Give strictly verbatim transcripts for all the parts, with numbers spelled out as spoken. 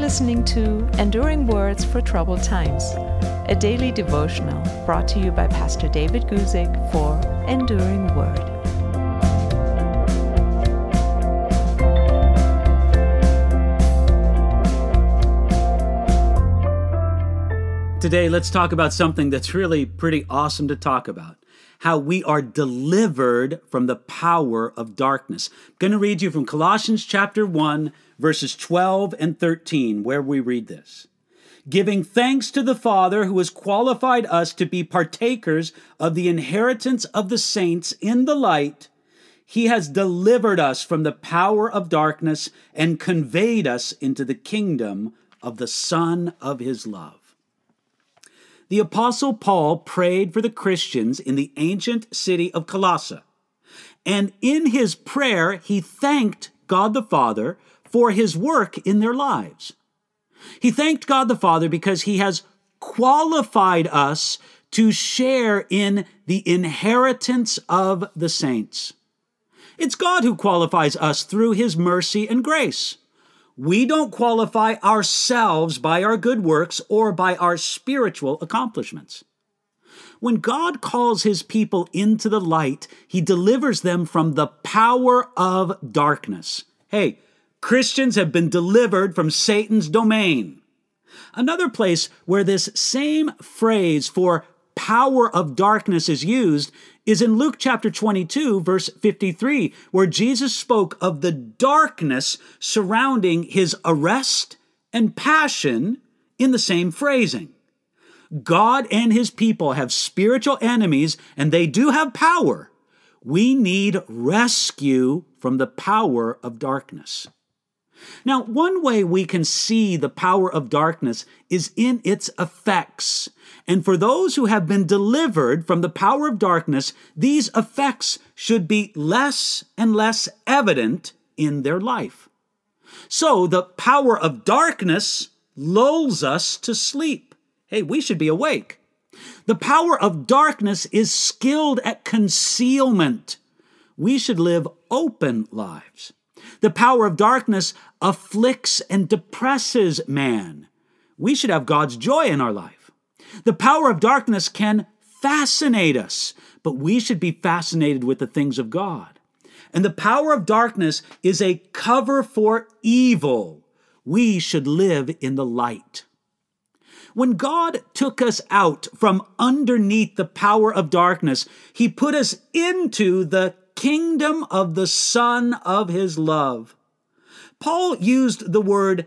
listening to Enduring Words for Troubled Times, a daily devotional brought to you by Pastor David Guzik for Enduring Word. Today, let's talk about something that's really pretty awesome to talk about. How we are delivered from the power of darkness. I'm going to read you from Colossians chapter one, verses twelve and thirteen, where we read this. Giving thanks to the Father who has qualified us to be partakers of the inheritance of the saints in the light, He has delivered us from the power of darkness and conveyed us into the kingdom of the Son of His love. The Apostle Paul prayed for the Christians in the ancient city of Colossae. And in his prayer, he thanked God the Father for his work in their lives. He thanked God the Father because he has qualified us to share in the inheritance of the saints. It's God who qualifies us through his mercy and grace. We don't qualify ourselves by our good works or by our spiritual accomplishments. When God calls his people into the light, he delivers them from the power of darkness. Hey, Christians have been delivered from Satan's domain. Another place where this same phrase for power of darkness is used is in Luke chapter twenty-two, verse fifty-three, where Jesus spoke of the darkness surrounding his arrest and passion in the same phrasing. God and his people have spiritual enemies, and they do have power. We need rescue from the power of darkness. Now, one way we can see the power of darkness is in its effects. And for those who have been delivered from the power of darkness, these effects should be less and less evident in their life. So the power of darkness lulls us to sleep. Hey, we should be awake. The power of darkness is skilled at concealment. We should live open lives. The power of darkness afflicts and depresses man. We should have God's joy in our life. The power of darkness can fascinate us, but we should be fascinated with the things of God. And the power of darkness is a cover for evil. We should live in the light. When God took us out from underneath the power of darkness, he put us into the kingdom of the Son of his love. Paul used the word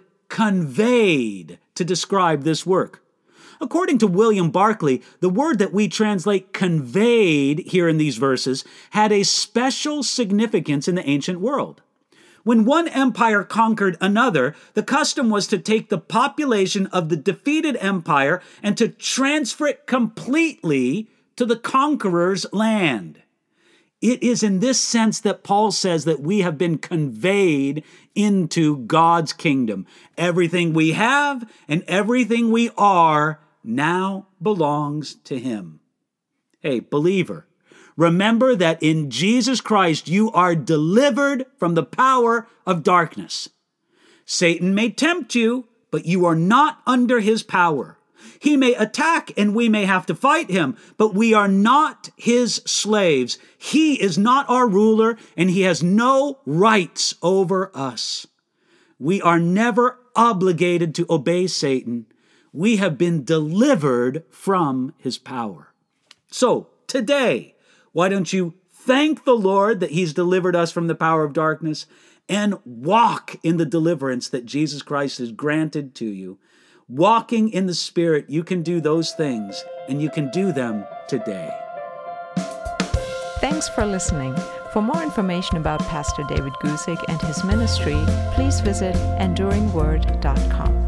conveyed to describe this work. According to William Barclay, the word that we translate conveyed here in these verses had a special significance in the ancient world. When one empire conquered another, the custom was to take the population of the defeated empire and to transfer it completely to the conqueror's land. It is in this sense that Paul says that we have been conveyed into God's kingdom. Everything we have and everything we are now belongs to him. Hey, believer, remember that in Jesus Christ you are delivered from the power of darkness. Satan may tempt you, but you are not under his power. He may attack and we may have to fight him, but we are not his slaves. He is not our ruler and he has no rights over us. We are never obligated to obey Satan. We have been delivered from his power. So today, why don't you thank the Lord that he's delivered us from the power of darkness and walk in the deliverance that Jesus Christ has granted to you. Walking in the Spirit, you can do those things, and you can do them today. Thanks for listening. For more information about Pastor David Guzik and his ministry, please visit enduring word dot com.